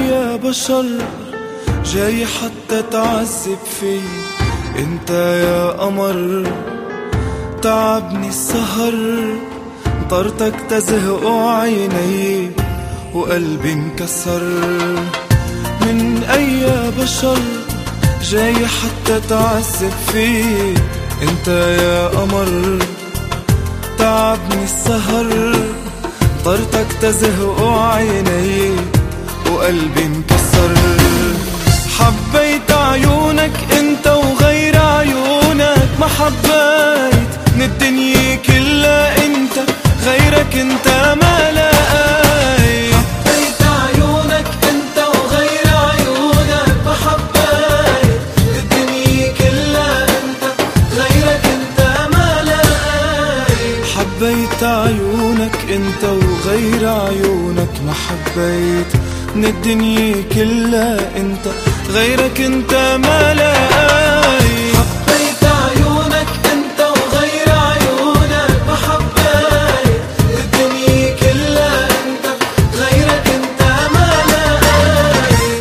أي بشر جاي حتى تعذب في. انت يا قمر تعبني السهر، طرتك تزهق عيني وقلبي انكسر. من أي بشر جاي حتى تعذب في. انت يا قمر تعبني السهر، طرتك تزهق عيني وقلبي انكسر. حبيت عيونك انت وغير عيونك ما حبيت، من الدنيا كلها انت غيرك انت ما لقيت. حبيت عيونك انت وغير عيونك ما حبيت، من الدنيا كلها انت غيرك انت ما لقيت. حبيت عيونك انت وغير عيونك ما حبيت، من الدنيا كلها انت غيرك انت ما لقيت. حبيت عيونك انت وغير عيونك ما حبيت، من الدنيا كلها انت غيرك انت ما لقيت.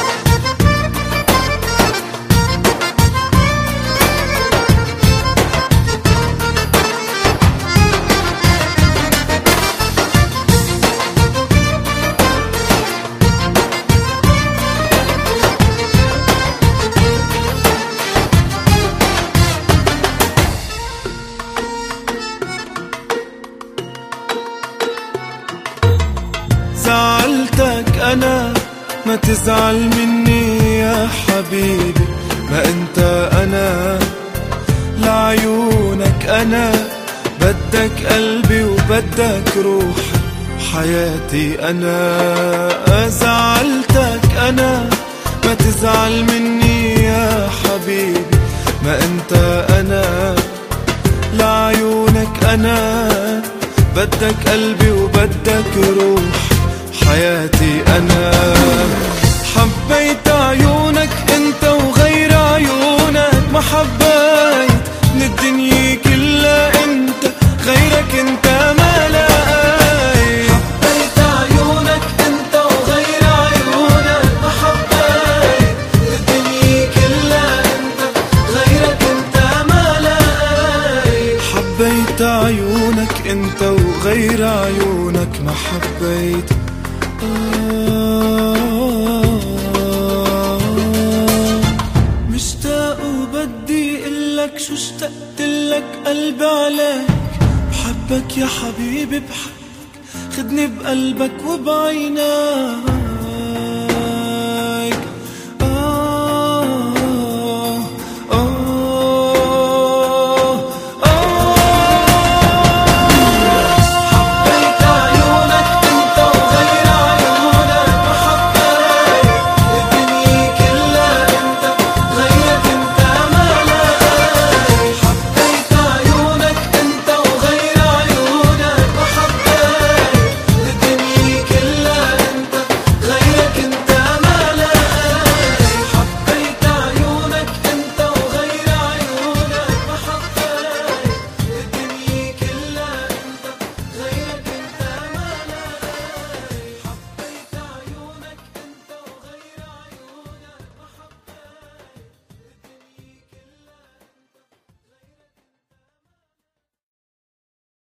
زعلتك أنا ما تزعل مني يا حبيبي، ما أنت أنا لعيونك أنا بدك قلبي وبدك روحي حياتي أنا. زعلتك أنا ما تزعل مني يا حبيبي، ما أنت أنا لعيونك أنا بدك قلبي وبدك روحي حياتي أنا. حبيت عيونك انت وغير عيونك ما حبيت، من الدنيا كلها انت غيرك انت ما لقيت. حبيت عيونك انت وغير عيونك ما حبيت، من الدنيا كلها انت غيرك انت ما لقيت. حبيت عيونك انت وغير عيونك ما حبيت. مشتاق وبدي قلك شو اشتقتلك قلبي عليك. بحبك يا حبيبي بحبك، خدني بقلبك وبعينك.